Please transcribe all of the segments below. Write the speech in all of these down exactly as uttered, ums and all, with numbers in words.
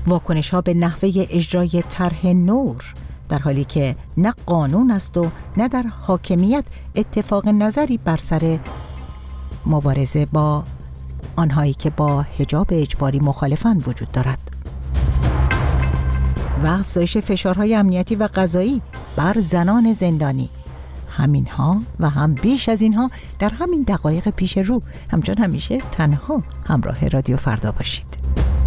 واکنش‌ها به نحوه اجرای طرح نور، در حالی که نه قانون است و نه در حاکمیت اتفاق نظری بر سر مبارزه با آنهایی که با حجاب اجباری مخالفند وجود دارد. و افزایش فشارهای امنیتی و قضایی بر زنان زندانی. همینها و هم بیش از اینها در همین دقایق پیش رو. همچون همیشه تنها همراه رادیو فردا باشید.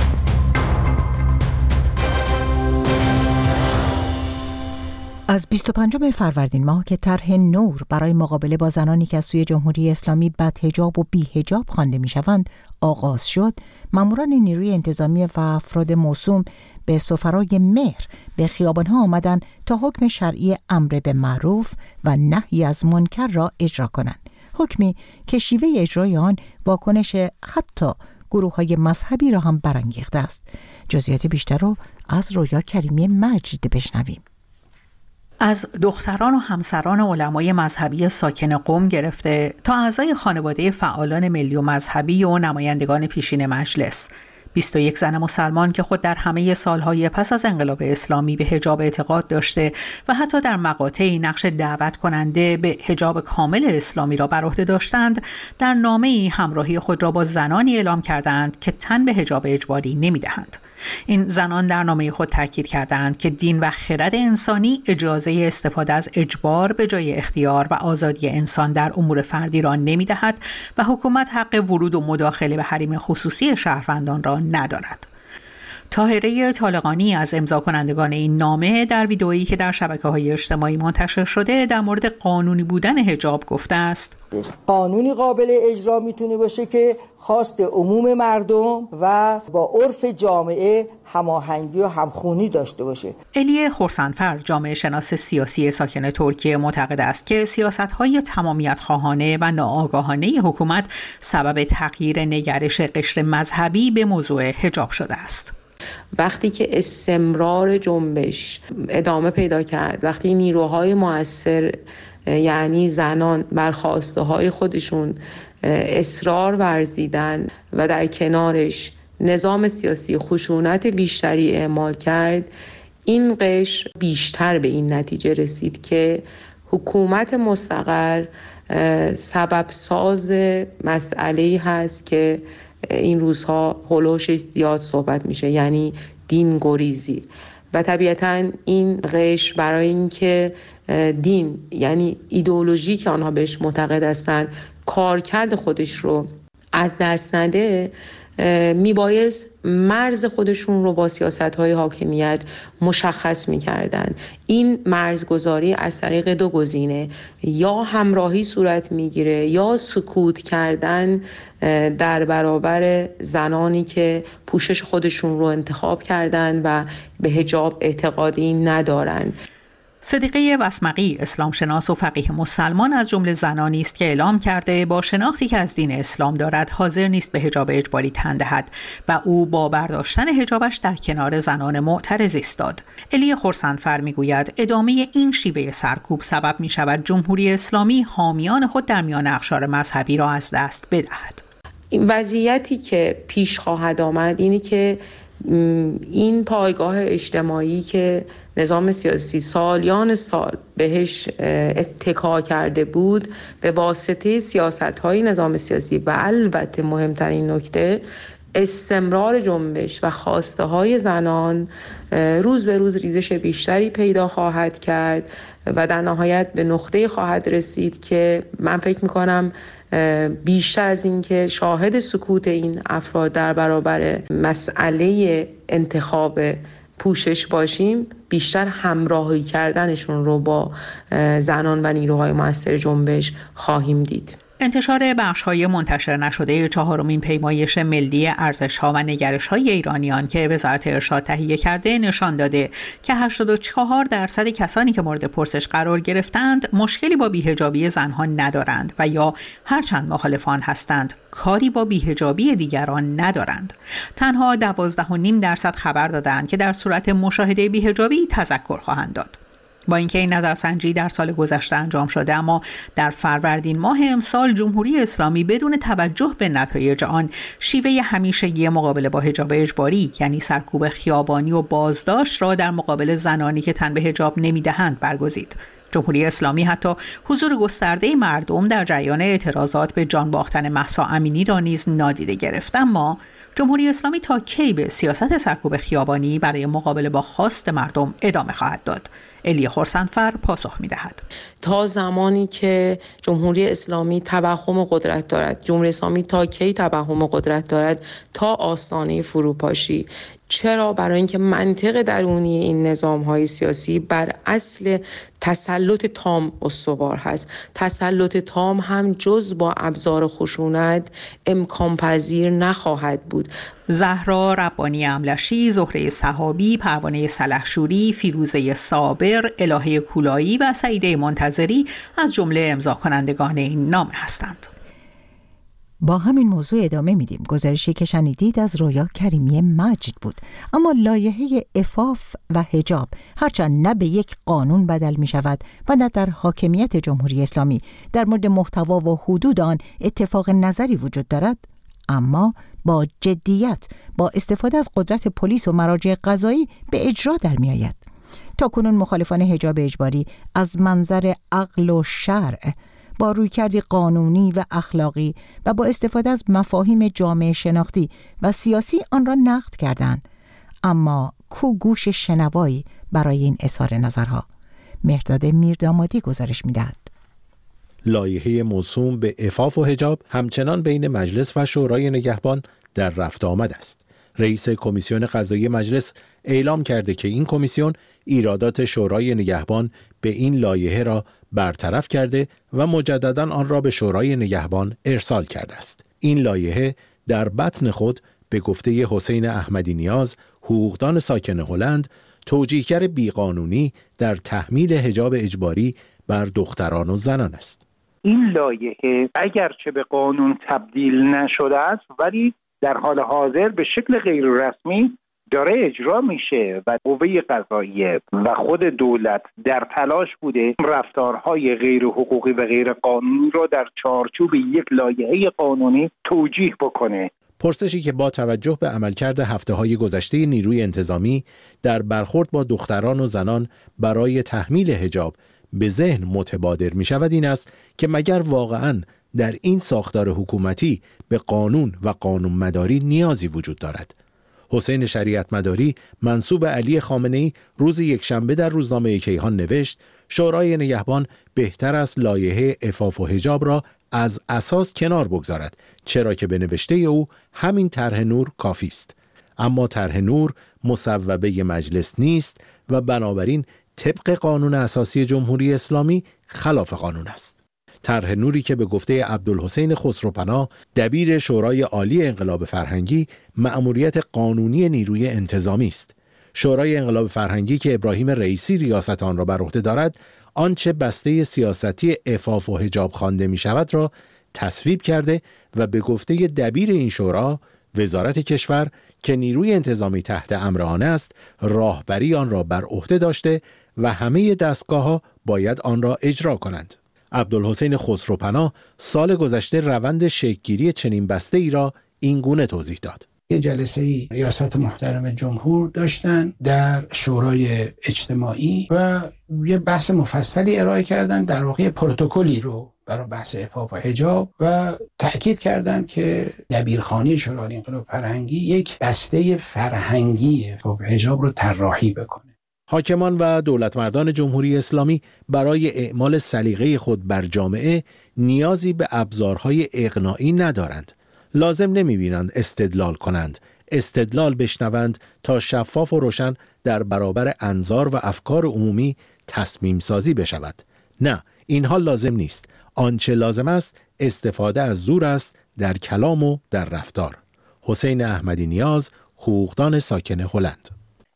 از بیست و پنجم فروردین ماه که طرح نور برای مقابله با زنانی که از سوی جمهوری اسلامی بدحجاب و بی‌حجاب خوانده می‌شوند آغاز شد، ماموران نیروی انتظامی و افراد موسوم به سفرای مهر به خیابان‌ها آمدند تا حکم شرعی امر به معروف و نهی از منکر را اجرا کنند. حکمی که شیوه اجرای آن واکنش حتی گروه‌های مذهبی را هم برانگیخته است. جزئیات بیشتر رو از رویا کریمی مجد بشنویم. از دختران و همسران علمای مذهبی ساکن قم گرفته تا اعضای خانواده فعالان ملی و مذهبی و نمایندگان پیشین مجلس، بیست و یک زن مسلمان که خود در همه سالهای پس از انقلاب اسلامی به حجاب اعتقاد داشته و حتی در مقاطعی نقش دعوت کننده به حجاب کامل اسلامی را بر عهده داشتند، در نامه‌ای همراهی خود را با زنانی اعلام کردند که تن به حجاب اجباری نمی‌دهند. این زنان در نامه خود تاکید کردند که دین و خرد انسانی اجازه استفاده از اجبار به جای اختیار و آزادی انسان در امور فردی را نمی‌دهد و حکومت حق ورود و مداخله به حریم خصوصی شهروندان را ندارد. طاهره طالقانی از امضا کنندگان این نامه در ویدئویی که در شبکه‌های اجتماعی منتشر شده در مورد قانونی بودن حجاب گفته است: قانونی قابل اجرا میتونه باشه که خواست عموم مردم و با عرف جامعه هماهنگی و همخوانی داشته باشه. الیه خرسندفر، جامعه شناس سیاسی ساکن ترکیه، معتقد است که سیاست‌های تمامیت خواهانه و ناآگاهانه حکومت سبب تغییر نگرش قشر مذهبی به موضوع حجاب شده است. وقتی که استمرار جنبش ادامه پیدا کرد، وقتی نیروهای مؤثر یعنی زنان بر خواسته های خودشون اصرار ورزیدن و در کنارش نظام سیاسی خشونت بیشتری اعمال کرد، این قشر بیشتر به این نتیجه رسید که حکومت مستقر سبب ساز مسئله‌ای هست که این روزها هولوشش زیاد صحبت میشه، یعنی دین گریزی. و طبیعتاً این قشر برای اینکه دین یعنی ایدئولوژی که آنها بهش معتقد هستند کارکرد خودش رو از دست نده، میبایست مرز خودشون رو با سیاست‌های حاکمیت مشخص می‌کردن. این مرزگذاری از طریق دو گزینه، یا همراهی صورت میگیره یا سکوت کردن در برابر زنانی که پوشش خودشون رو انتخاب کردن و به حجاب اعتقادی ندارن. صدیقه وسمقی، اسلام شناس و فقیه مسلمان، از جمله زنانی است که اعلام کرده با شناختی که از دین اسلام دارد حاضر نیست به حجاب اجباری تن دهد و او با برداشتن حجابش در کنار زنان معترض ایستاد. الیه خرسندفر میگوید ادامه این شیوه سرکوب سبب می شود جمهوری اسلامی حامیان خود در میان اقشار مذهبی را از دست بدهد. این وضعیتی که پیش خواهد آمد اینی که این پایگاه اجتماعی که نظام سیاسی سالیان سال بهش اتکا کرده بود، به واسطه سیاست‌های نظام سیاسی و البته مهمترین نکته استمرار جنبش و خواسته های زنان روز به روز ریزش بیشتری پیدا خواهد کرد و در نهایت به نقطه خواهد رسید که من فکر میکنم بیشتر از این که شاهد سکوت این افراد در برابر مسئله انتخاب پوشش باشیم، بیشتر همراهی کردنشون رو با زنان و نیروهای مؤثر جنبش خواهیم دید. انتشار بخش‌های منتشر نشده چهارمین پیمایش ملی ارزش‌ها و نگرش‌های ایرانیان که وزارت ارشاد تهیه کرده نشان داده که هشتاد و چهار درصد کسانی که مورد پرسش قرار گرفتند مشکلی با بی‌حجابی زنها ندارند و یا هرچند مخالفان هستند کاری با بی‌حجابی دیگران ندارند. تنها دوازده و نیم درصد خبر دادند که در صورت مشاهده بی‌حجابی تذکر خواهند داد. با اینکه این نظرسنجی در سال گذشته انجام شده، اما در فروردین ماه امسال جمهوری اسلامی بدون توجه به نتایج آن شیوه همیشگی مقابله با حجاب اجباری، یعنی سرکوب خیابانی و بازداشت را در مقابل زنانی که تن به حجاب نمی‌دهند برگزید. جمهوری اسلامی حتی حضور گسترده مردم در جریان اعتراضات به جان باختن مهسا امینی را نیز نادیده گرفت. اما جمهوری اسلامی تا کی به سیاست سرکوب خیابانی برای مقابله با خواست مردم ادامه خواهد داد؟ الیا خرسندفر پاسخ می‌دهد. تا زمانی که جمهوری اسلامی توهم قدرت دارد، جمهوری اسلامی تا کی توهم قدرت دارد؟ تا آستانه فروپاشی. چرا؟ برای اینکه منطق درونی این نظام‌های سیاسی بر اصل تسلط تام استوار هست. تسلط تام هم جز با ابزار خشونت امکان پذیر نخواهد بود. زهرا ربانی املشی، زهره صحابی، پروانه سلحشوری، فیروزه صابر، الهه کولایی و سعیده منتظری از جمله امضا کنندگان این نامه هستند. با همین موضوع ادامه میدیم. گزارشی که شنیدید از رویا کریمی مجد بود. اما لایحه عفاف و حجاب هرچند نه به یک قانون بدل می شود و نه در حاکمیت جمهوری اسلامی در مورد محتوا و حدود آن اتفاق نظری وجود دارد، اما با جدیت با استفاده از قدرت پلیس و مراجع قضایی به اجرا در می آید. تاکنون مخالفان حجاب اجباری از منظر عقل و شرع با رویکردی قانونی و اخلاقی و با استفاده از مفاهیم جامعه شناختی و سیاسی آن را نقد کردند. اما کو گوش شنوایی برای این اظهار نظرها؟ مهرداد میردامادی گزارش می‌دهد. لایحه موسوم به عفاف و حجاب همچنان بین مجلس و شورای نگهبان در رفت آمد است. رئیس کمیسیون قضایی مجلس اعلام کرده که این کمیسیون ایرادات شورای نگهبان به این لایحه را برطرف کرده و مجدداً آن را به شورای نگهبان ارسال کرده است. این لایحه در بطن خود به گفته حسین احمدی نیاز، حقوقدان ساکن هلند، توجیهگر بیقانونی در تحمیل حجاب اجباری بر دختران و زنان است. این لایحه اگرچه به قانون تبدیل نشده است، ولی در حال حاضر به شکل غیر رسمی داره اجرا میشه و قوه قضاییه و خود دولت در تلاش بوده رفتارهای غیر حقوقی و غیر قانونی رو در چارچوب یک لایحه قانونی توجیه بکنه. پرسشی که با توجه به عملکرد هفته‌های گذشته نیروی انتظامی در برخورد با دختران و زنان برای تحمیل حجاب به ذهن متبادر می شود این است که مگر واقعاً در این ساختار حکومتی به قانون و قانون مداری نیازی وجود دارد؟ حسین شریعت مداری منسوب علی خامنه‌ای روز یکشنبه در روزنامه کیهان نوشت شورای نگهبان بهتر است لایحه عفاف و حجاب را از اساس کنار بگذارد، چرا که به نوشته او همین طرح نور کافی است. اما طرح نور مصوبه مجلس نیست و بنابراین طبق قانون اساسی جمهوری اسلامی خلاف قانون است. طرح نوری که به گفته عبدالحسین خسروپناه دبیر شورای عالی انقلاب فرهنگی مأموریت قانونی نیروی انتظامی است. شورای انقلاب فرهنگی که ابراهیم رئیسی ریاست آن را بر عهده دارد، آنچه بسته سیاستی عفاف و حجاب خوانده می شود را تصویب کرده و به گفته دبیر این شورا، وزارت کشور که نیروی انتظامی تحت امر آن است، راهبری آن را بر عهده داشته و همه دستگاه‌ها باید آن را اجرا کنند. عبدالحسین خسروپناه سال گذشته روند شکل‌گیری چنین بسته ای را این گونه توضیح داد. یه جلسه ای ریاست محترم جمهور داشتن در شورای اجتماعی و یه بحث مفصلی ارائه کردن، در واقع پروتکلی رو برای بحث عفاف و حجاب و تأکید کردن که دبیرخانه شورای انقلاب فرهنگی یک بسته فرهنگی عفاف و حجاب رو طراحی بکنه. حاکمان و دولتمردان جمهوری اسلامی برای اعمال سلیقه خود بر جامعه نیازی به ابزارهای اقناعی ندارند. لازم نمی‌بینند استدلال کنند، استدلال بشنوند تا شفاف و روشن در برابر انظار و افکار عمومی تصمیم سازی بشود. نه، اینها لازم نیست. آنچه لازم است استفاده از زور است در کلام و در رفتار. حسین احمدی نیاز، حقوقدان ساکن هلند.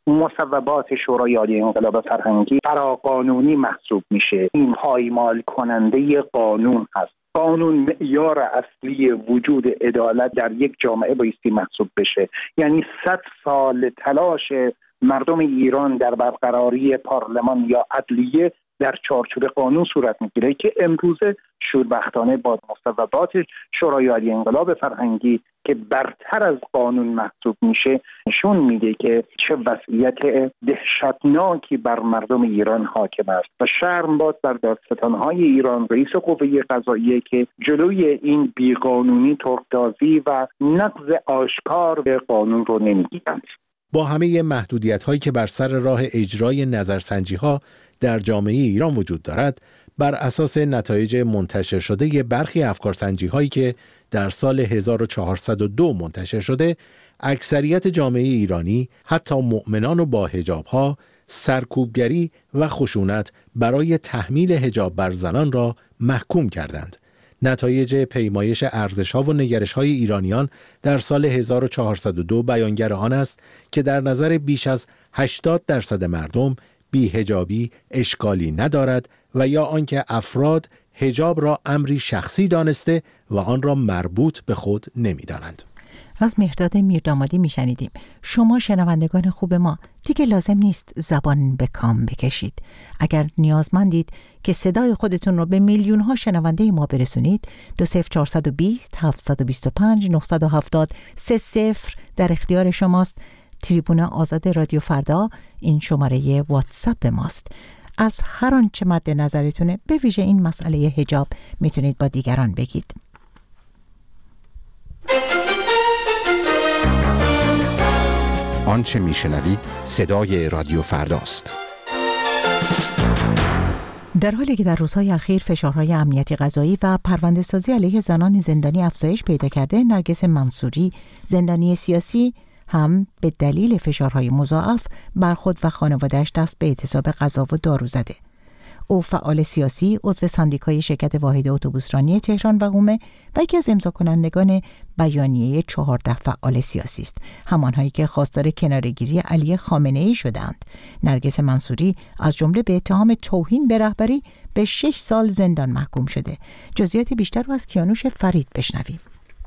مصوبات شورای عالی انقلاب فرهنگی فراقانونی محسوب میشه. این پایمال کننده قانون هست. قانون معیار اصلی وجود عدالت در یک جامعه بایستی محسوب بشه. یعنی صد سال تلاش مردم ایران در برقراری پارلمان یا عدلیه در چارچوب قانون صورت میگیره که امروزه شوربختانه با مصوبات شورای عالی انقلاب فرهنگی که برتر از قانون محسوب میشه نشون میده که چه وضعیت دهشتناکی بر مردم ایران حاکم است و شرم باد بر دادستانهای ایران، رئیس قوه قضاییه که جلوی این بیقانونی، ترک‌تازی و نقض آشکار به قانون رو نمیگیرند. با همه محدودیت هایی که بر سر راه اجرای نظرسنجی ها در جامعه ایران وجود دارد، بر اساس نتایج منتشر شده برخی افکارسنجی هایی که در سال هزار و چهارصد و دو منتشر شده، اکثریت جامعه ایرانی، حتی مؤمنان و با حجاب ها، سرکوبگری و خشونت برای تحمیل حجاب بر زنان را محکوم کردند. نتایج پیمایش ارزش‌ها و نگرش‌های ایرانیان در سال هزار و چهارصد و دو بیانگر آن است که در نظر بیش از هشتاد درصد مردم بی‌حجابی اشکالی ندارد و یا آنکه افراد حجاب را امری شخصی دانسته و آن را مربوط به خود نمی‌دانند. از مهرداد میردامادی میشنیدیم. شما شنوندگان خوب ما دیگه لازم نیست زبان به کام بکشید. اگر نیازمندید که صدای خودتون رو به میلیون ها شنونده ما برسونید، دو صفر چهارصد و بیست هفتصد و بیست و پنج نهصد و هفتاد سه صفر در اختیار شماست. تریبون آزاد رادیو فردا این شماره واتساپ ماست. از هر آنچه مد نظرتونه، به ویژه این مسئله حجاب، میتونید با دیگران بگید. آنچه میشنوید صدای رادیو فرداست. در حالی که در روزهای اخیر فشارهای امنیتی قضایی و پرونده‌سازی علیه زنان زندانی افزایش پیدا کرده، نرگس منصوری، زندانی سیاسی، هم به دلیل فشارهای مضاعف بر خود و خانواده‌اش دست به اعتصاب غذا و دارو زده. او فعال سیاسی، عضو سندیکای شرکت واحد اتوبوسرانی تهران و قم و یکی از امضا کنندگان بیانیه چهارده فعال سیاسی است، همانهایی که خواستار کناره‌گیری علی خامنه‌ای شدند. نرگس منصوری از جمله به اتهام توهین به رهبری به شش سال زندان محکوم شده. جزئیات بیشتر رو از کیانوش فرید بشنویم.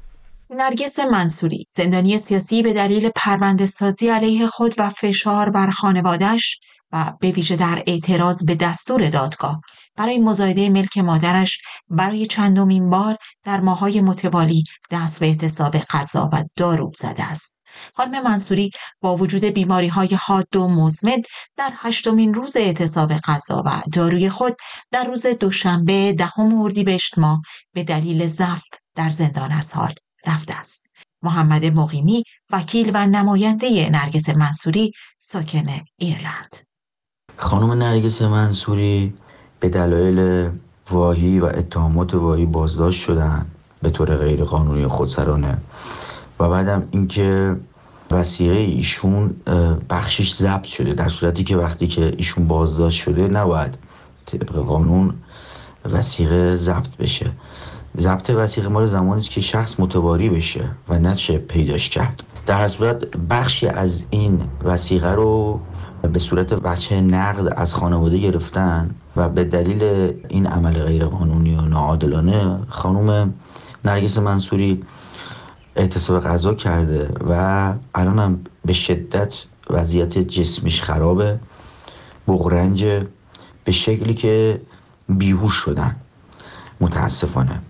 نرگس منصوری، زندانی سیاسی، به دلیل پرونده‌سازی علیه خود و فشار بر خانواده‌اش و به ویژه در اعتراض به دستور دادگاه برای مزایده ملک مادرش برای چندمین بار در ماه‌های متوالی دست به اعتصاب غذا و دارو زده است. خانم منصوری با وجود بیماری‌های حاد و مزمن در هشتمین روز اعتصاب غذا و داروی خود در روز دوشنبه دهم اردیبهشت ماه به دلیل ضعف در زندان از حال رفته است. محمد مقیمی، وکیل و نماینده نرگس منصوری، ساکن ایرلند. خانم نرگس منصوری به دلایل واهی و اتهامات واهی بازداشت شدن به طور غیر قانونی خودسرانه و بعدم اینکه وثیقه ایشون بخشش ضبط شده، در صورتی که وقتی که ایشون بازداشت شده نباید طبق قانون وثیقه ضبط بشه. ضبط وثیقه مال زمانی است که شخص متواری بشه و نشه پیداش کرد. در هر صورت بخشی از این وثیقه رو به صورت بچه نقد از خانواده گرفتن و به دلیل این عمل غیر قانونی و ناعادلانه خانم نرگس منصوری اعتصاب غذا کرده و الان هم به شدت وضعیت جسمش خرابه، بغرنج، به شکلی که بیهوش شدن متاسفانه.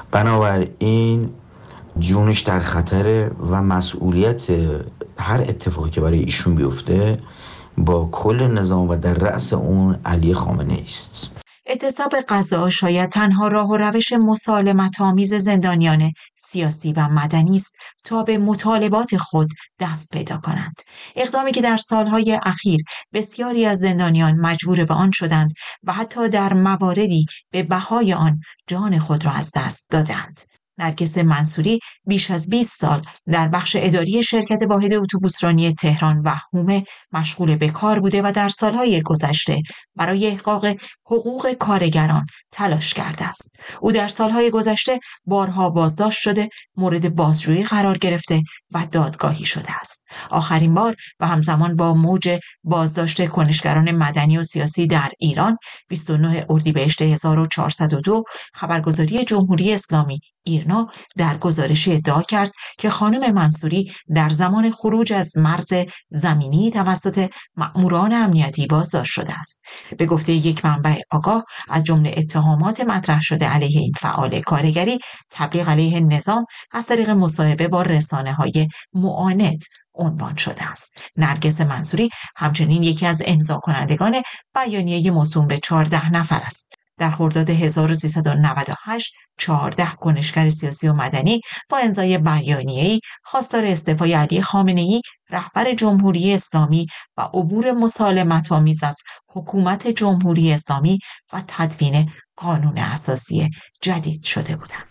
بنابراین جونش در خطره و مسئولیت هر اتفاقی که برای ایشون بیفته با کل نظام و در رأس اون علی خامنه‌ای است. اعتصاب غذا شاید تنها راه و روش مسالمت آمیز زندانیان سیاسی و مدنی است تا به مطالبات خود دست پیدا کنند. اقدامی که در سالهای اخیر بسیاری از زندانیان مجبور به آن شدند و حتی در مواردی به بهای آن جان خود را از دست دادند. نرگس منصوری بیش از بیست سال در بخش اداری شرکت واحد اتوبوسرانی تهران و حومه مشغول به کار بوده و در سالهای گذشته برای احقاق حقوق کارگران تلاش کرده است. او در سالهای گذشته بارها بازداشت شده، مورد بازجویی قرار گرفته و دادگاهی شده است. آخرین بار و همزمان با موج بازداشت کنشگران مدنی و سیاسی در ایران بیست و نه اردیبهشت هزار و چهارصد و دو خبرگزاری جمهوری اسلامی ایرنا در گزارشی ادعا کرد که خانم منصوری در زمان خروج از مرز زمینی توسط مأموران امنیتی بازداشت شده است. به گفته یک منبع آگاه، از جمله اتهامات مطرح شده علیه این فعال کارگری، تبلیغ علیه نظام از طریق مصاحبه با رسانه‌های معاند عنوان شده است. نرگس منصوری همچنین یکی از امضا کنندگان بیانیه موسوم به چهارده نفر است. در خرداد هزار و سیصد و نود و هشت چهارده کنشگر سیاسی و مدنی با امضای بیانیه‌ای خواستار استعفای علی خامنه‌ای رهبر جمهوری اسلامی و عبور مسالمت‌آمیز از حکومت جمهوری اسلامی و تدوین قانون اساسی جدید شده بودند.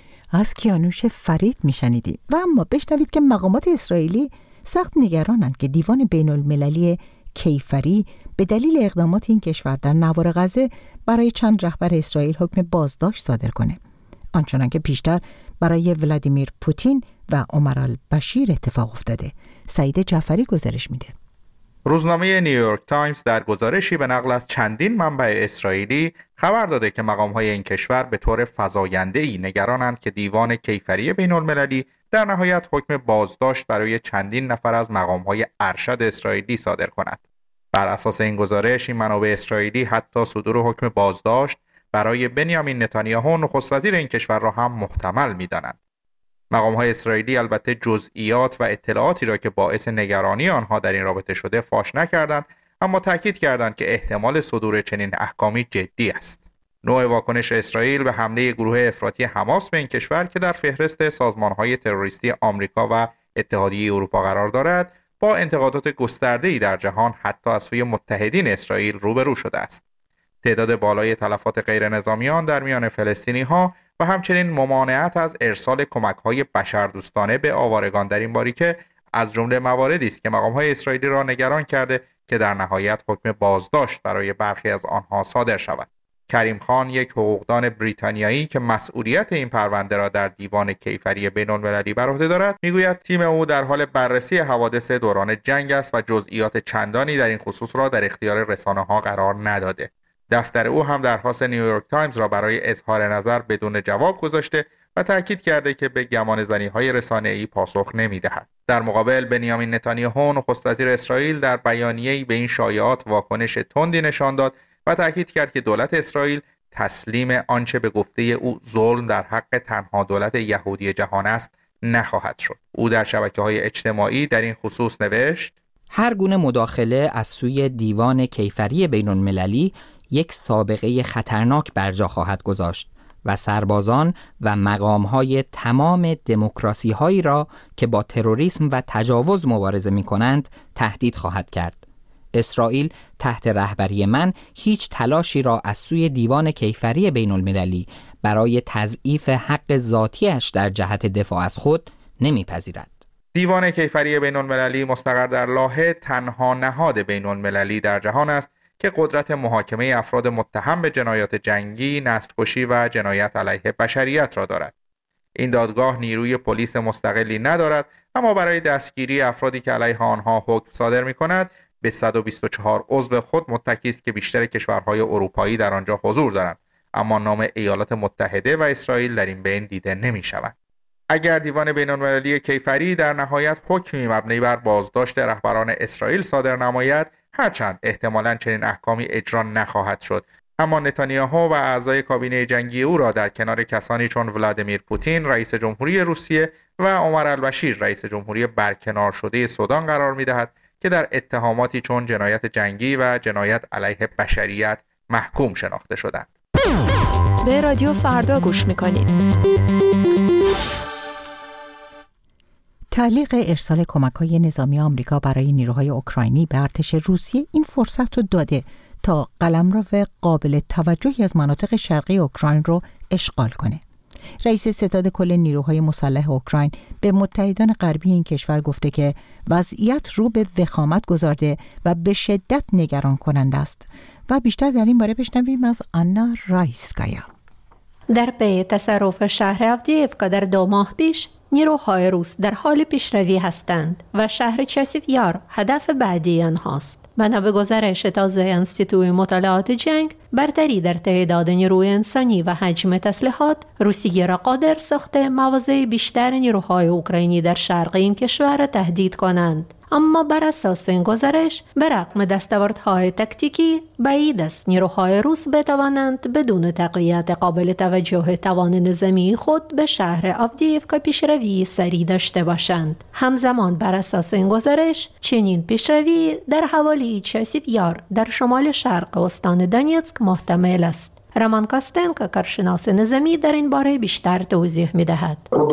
از کیانوش فرید میشنیدیم. و اما بشنوید که مقامات اسرائیلی سخت نگرانند که دیوان بین المللی کیفری به دلیل اقدامات این کشور در نوار غزه برای چند رهبر اسرائیل حکم بازداشت صادر کنه، آنچنان که پیشتر برای ولادیمیر پوتین و عمر البشیر اتفاق افتاده. سعید جعفری گزارش میده. روزنامه نیویورک تایمز در گزارشی به نقل از چندین منبع اسرائیلی خبر داده که مقام‌های این کشور به طور فزاینده‌ای نگرانند که دیوان کیفری بین‌المللی در نهایت حکم بازداشت برای چندین نفر از مقام‌های ارشد اسرائیلی صادر کند. بر اساس این گزارش، این منابع اسرائیلی حتی صدور حکم بازداشت برای بنیامین نتانیاهو نخست وزیر این کشور را هم محتمل می‌دانند. مقام‌های اسرائیلی البته جزئیات و اطلاعاتی را که باعث نگرانی آنها در این رابطه شده فاش نکردند، اما تاکید کردند که احتمال صدور چنین احکامی جدی است. نوع واکنش اسرائیل به حمله گروه افراطی حماس به این کشور که در فهرست سازمان‌های تروریستی آمریکا و اتحادیه اروپا قرار دارد، با انتقادات گسترده‌ای در جهان حتی از سوی متحدین اسرائیل روبرو شده است. تعداد بالای تلفات غیر نظامیان در میان فلسطینی‌ها و همچنین ممانعت از ارسال کمک‌های بشردوستانه به آوارگان در این باریکه از جمله مواردی است که مقام‌های اسرائیلی را نگران کرده که در نهایت حکم بازداشت برای برخی از آنها صادر شود. کریم خان، یک حقوقدان بریتانیایی که مسئولیت این پرونده را در دیوان کیفری بین‌المللی بر عهده دارد، میگوید تیم او در حال بررسی حوادث دوران جنگ است و جزئیات چندانی در این خصوص را در اختیار رسانه‌ها قرار نداده. دفتر او هم درخواست نیویورک تایمز را برای اظهار نظر بدون جواب گذاشته و تاکید کرده که به گمانه‌زنی‌های رسانه‌ای پاسخ نمی‌دهد. در مقابل، بنیامین نتانیاهو نخست وزیر اسرائیل در بیانیه‌ای به این شایعات واکنش تندی نشان داد و تاکید کرد که دولت اسرائیل تسلیم آنچه به گفته او ظلم در حق تنها دولت یهودی جهان است نخواهد شد. او در شبکه‌های اجتماعی در این خصوص نوشت: هر گونه مداخله از سوی دیوان کیفری بین‌المللی یک سابقه خطرناک بر جا خواهد گذاشت و سربازان و مقام‌های تمام دموکراسی‌هایی را که با تروریسم و تجاوز مبارزه می‌کنند تهدید خواهد کرد. اسرائیل تحت رهبری من هیچ تلاشی را از سوی دیوان کیفری بین‌المللی برای تضعیف حق ذاتیش در جهت دفاع از خود نمی‌پذیرد. دیوان کیفری بین‌المللی مستقر در لاهه تنها نهاد بین‌المللی در جهان است که قدرت محاکمه افراد متهم به جنایات جنگی، نسل‌کشی و جنایت علیه بشریت را دارد. این دادگاه نیروی پلیس مستقلی ندارد، اما برای دستگیری افرادی که علیه آنها حکم صادر می‌کند به صد و بیست و چهار عضو خود متکی است که بیشتر کشورهای اروپایی در آنجا حضور دارند، اما نام ایالات متحده و اسرائیل در این بین دیده نمی‌شود. اگر دیوان بین‌المللی کیفری در نهایت حکمی مبنی بر بازداشت رهبران اسرائیل صادر نماید، هرچند احتمالاً چنین احکامی اجرا نخواهد شد، اما نتانیاهو و اعضای کابینه جنگی او را در کنار کسانی چون ولادیمیر پوتین رئیس جمهوری روسیه و عمر البشیر رئیس جمهوری برکنار شده سودان قرار می‌دهد که در اتهاماتی چون جنایت جنگی و جنایت علیه بشریت محکوم شناخته شدند. به رادیو فردا گوش می‌کنید. تعلیق ارسال کمک‌های نظامی آمریکا برای نیروهای اوکراینی به ارتش روسیه این فرصت رو داده تا قلمرو قابل توجهی از مناطق شرقی اوکراین رو اشغال کنه. رئیس ستاد کل نیروهای مسلح اوکراین به متحدان غربی این کشور گفته که وضعیت رو به وخامت گذارده و به شدت نگران کننده است. و بیشتر در این باره بشنویم از آنا رایسکایا. در پی تصرف شهر آودییوکا در دو ماه پیش نیروهای روس در حال پیشروی هستند و شهر چاسیو یار هدف بعدی آنهاست. بنا به گزارش تازه انستیتوی مطالعات جنگ، برتری در تعداد نیروی انسانی و حجم تسلیحات روسیه را قادر ساخته مواضع بیشتر نیروهای اوکراینی در شرق این کشور را تهدید کنند. اما بر اساس این گزارش به رغم دستاوردهای تکتیکی بعید است نیروهای روس بتوانند بدون تقویت قابل توجه توان نظامی خود به شهر آودییوکا پیشروی سریع داشته باشند. همزمان بر اساس این گزارش چنین پیشروی در حوالی چاسیویار در شمال شرق استان دونیتسک محتمل است. رمان کاستنکو کارشناس نظامی در این باره بیشتر توضیح می‌دهد.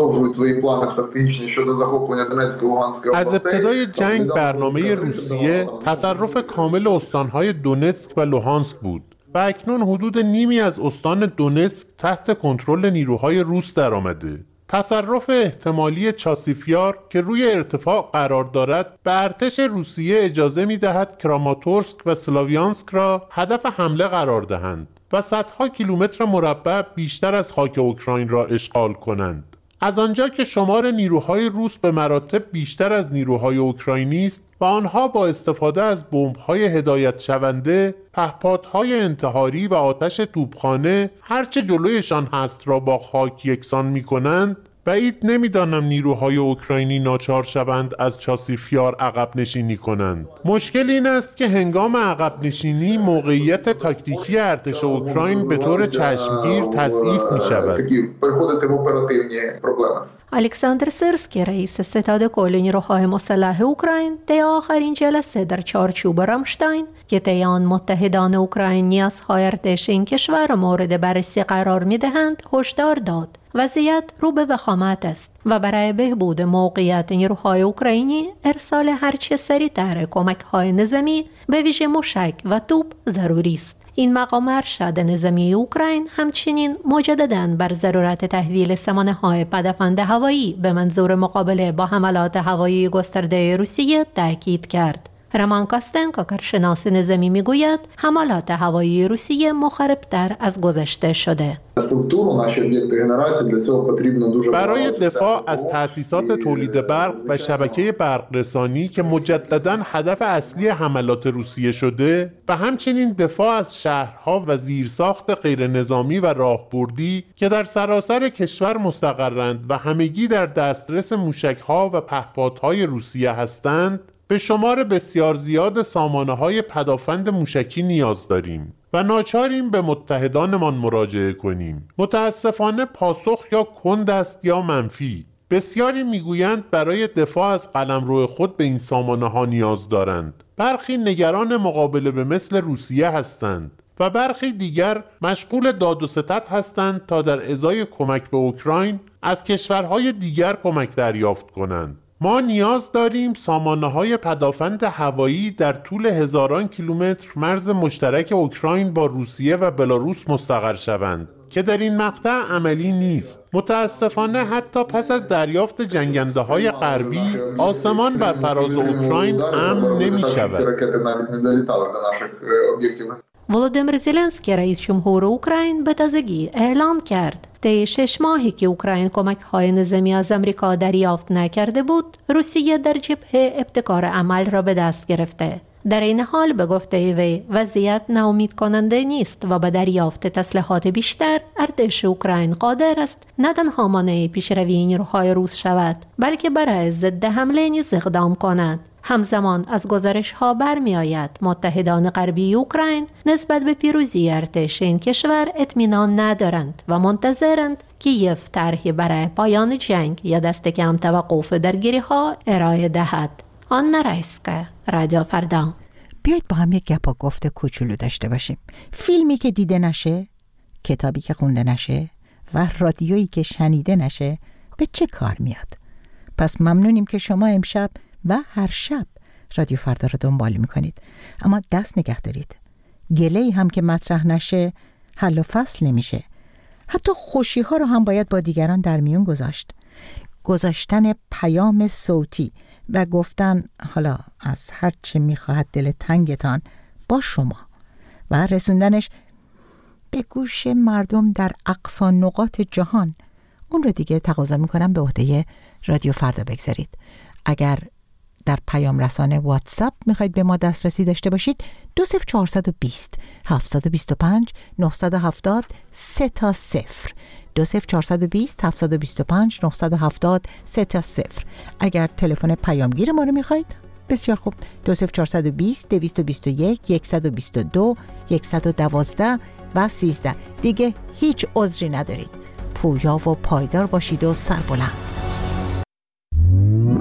از ابتدای جنگ برنامه روسیه تصرف کامل استان‌های دونتسک و لوهانسک بود و اکنون حدود نیمی از استان دونتسک تحت کنترل نیروهای روس درآمده. تصرف احتمالی چاسیفیار که روی ارتفاع قرار دارد به ارتش روسیه اجازه می‌دهد کراماتورسک و سلاویانسک را هدف حمله قرار دهند و صدها کیلومتر مربع بیشتر از خاک اوکراین را اشغال کنند. از آنجا که شمار نیروهای روس به مراتب بیشتر از نیروهای اوکراینی است و آنها با استفاده از بمب‌های هدایت شونده، پهپادهای انتحاری و آتش توپخانه هرچه جلویشان هست را با خاک یکسان می‌کنند، بعید نمی‌دانم نیروهای اوکراینی ناچار شوند از چاسیفیار عقب نشینی کنند. مشکل این است که هنگام عقب نشینی موقعیت تاکتیکی ارتش اوکراین به طور چشمگیر تضعیف می‌شود. الکساندر سرسکی رئیس ستاد کل نیروهای مسلح اوکراین طی آخرین جلسه در چارچوب رامشتاین که طی آن متحدان اوکراین نیازهای ارتش این کشور مورد بررسی قرار می‌دهند هشدار داد وضعیت رو به وخامت است و برای بهبود موقعیت نیروهای اوکراینی ارسال هرچه سریع‌تر کمک‌های نظامی به ویژه موشک و توپ ضروری است. این مقام ارشد نظامی اوکراین همچنین مجدداً بر ضرورت تحویل سامانه‌های پدافند هوایی به منظور مقابله با حملات هوایی گسترده روسیه تاکید کرد. رمان کاستنکو کارشناس نظامی میگوید حملات هوایی روسیه مخربتر از گذشته شده. برای دفاع از تأسیسات تولید برق و شبکه برق رسانی که مجدداً هدف اصلی حملات روسیه شده و همچنین دفاع از شهرها و زیرساخت غیر نظامی و راهبردی که در سراسر کشور مستقرند و همگی در دسترس موشک‌ها و پهپادهای روسیه هستند، به شمار بسیار زیاد سامانه‌های پدافند موشکی نیاز داریم و ناچاریم به متحدانمان مراجعه کنیم. متاسفانه پاسخ یا کند است یا منفی. بسیاری میگویند برای دفاع از قلمرو خود به این سامانه‌ها نیاز دارند. برخی نگران مقابله به مثل روسیه هستند و برخی دیگر مشغول داد و ستد هستند تا در ازای کمک به اوکراین از کشورهای دیگر کمک دریافت کنند. ما نیاز داریم سامانه‌های پدافند هوایی در طول هزاران کیلومتر مرز مشترک اوکراین با روسیه و بلاروس مستقر شوند که در این مقطع عملی نیست. متاسفانه حتی پس از دریافت جنگنده‌های غربی آسمان بر فراز اوکراین امن نمی‌شود. ولودیمیر زلنسکی رئیس جمهور اوکراین به تازگی اعلام کرد طی شش ماهی که اوکراین کمک‌های نظامی از آمریکا دریافت نکرده بود، روسیه در جبهه ابتکار عمل را به دست گرفته. در این حال به گفته وی وضعیت ناامید کننده نیست و با دریافت تسلیحات بیشتر ارتش اوکراین قادر است نه تنها مانع پیشروی نیروهای روس شود بلکه برای ضد حمله نیز اقدام کند. همزمان از گزارش‌ها برمی آید متحدان غربی اوکراین نسبت به پیروزی ارتش این کشور اطمینان ندارند و منتظرند کیف طرحی برای پایان جنگ یا دست کم توقف درگیری‌ها ارائه دهد. آنا رایسکا، رادیو فردا. بیایید با هم یک گپ و گفت کوچولو داشته باشیم. فیلمی که دیده نشه، کتابی که خونده نشه و رادیویی که شنیده نشه به چه کار میاد؟ پس ممنونیم که شما امشب و هر شب رادیو فردا رو دنبال میکنید، اما دست نگه دارید. گله‌ای هم که مطرح نشه حل و فصل نمیشه. حتی خوشی ها رو هم باید با دیگران در میون گذاشت. گذاشتن پیام صوتی و گفتن حالا از هر چه میخواهد دل تنگتان با شما و رسوندنش به گوش مردم در اقصا نقاط جهان، اون رو دیگه تقاضا میکنم به عهده رادیو فردا بگذارید. اگر در پیام رسانه واتساپ میخواید به ما دسترسی داشته باشید، دو صفر چهارصد و بیست هفتصد و بیست و پنج نهصد و هفتاد سه تا صفر دو صفر چهارصد و بیست هفتصد و بیست و پنج نهصد و هفتاد سه تا صفر. اگر تلفن پیامگیر ما رو میخواید، بسیار خوب، دو صفر چهارصد و بیست دویست و بیست و یک صد و بیست و دو صد و دوازده و سیزده. دیگه هیچ عذری ندارید. پویا و پایدار باشید و سربلند.